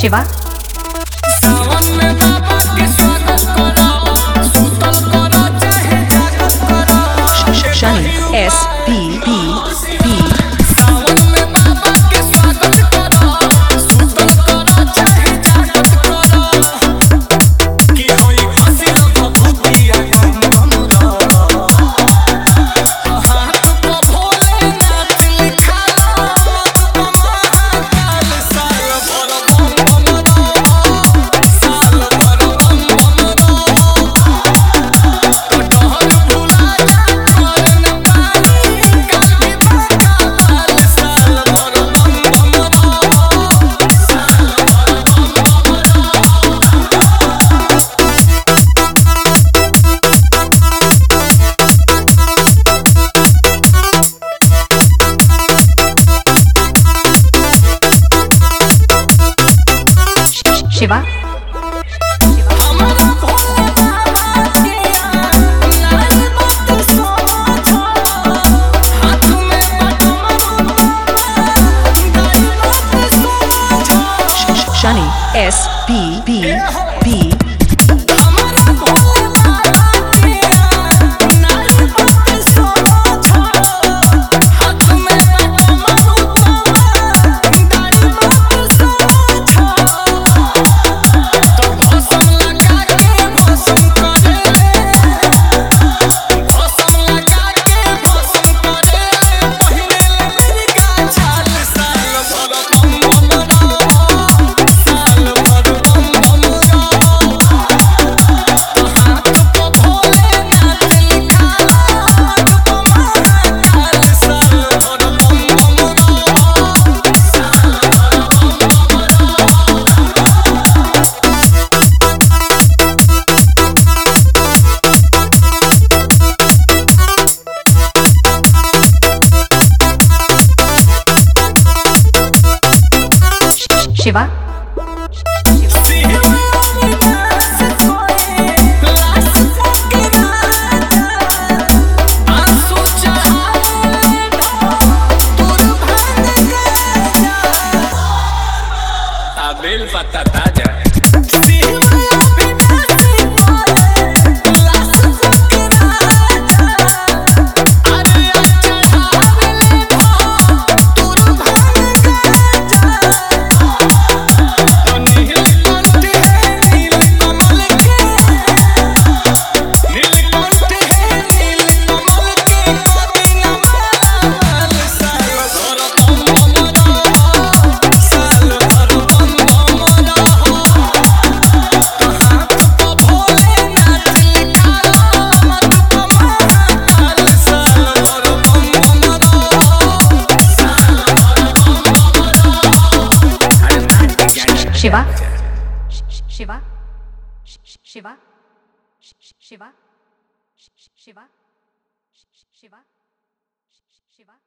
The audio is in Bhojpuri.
शिवा सावन में बाबा के स्वागत करो, सुतल करो चाहे जागत करो। शनि SPB सावन में बाबा के स्वागत करो, सुतल करो चाहे जागत करो। कि होई खुशी रो भभूतिया गम गम रो। हाथ को भोलेनाथ लिखा लो, मत महाकाल साल भर बम बम रो। साल भर बम बम रो। कटहल भुला जा कर न पाई, काल विवाह काल साल भर बम बम रो। साल भर बम बम शिवा हमारा भोले बाबा के नाल बात समझो। हाथ में पटमरुआ, गाय बात समझो। शनि SPB हमारा भोले बाबा के नाल बात समझो। हाथ में पटमरुआ, गाय बात समझो। तो भस्म लगा के भस्म करे, भस्म लगा के भस्म करे। पहिले मेरी का छाल साल भर बम बम रो। साल भर बम बम रो। तो हाथ को भोलेनाथ लिखा लो, मत महाकाल साल भर बम बम रो। साल भर बम शिवा बेल पत्ता ताजा शिवा शिवा शिवा शिवा शिवा शिवा शिवा